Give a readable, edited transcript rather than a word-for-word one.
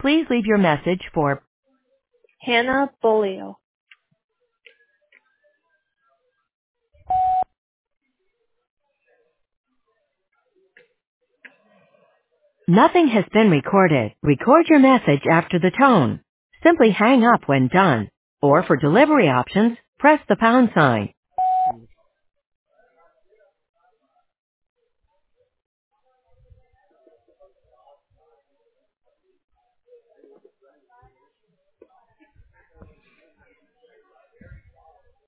Please leave your message for Hannah Bolio. Nothing has been recorded. Record your message after the tone. Simply hang up when done. Or for delivery options, press the pound sign.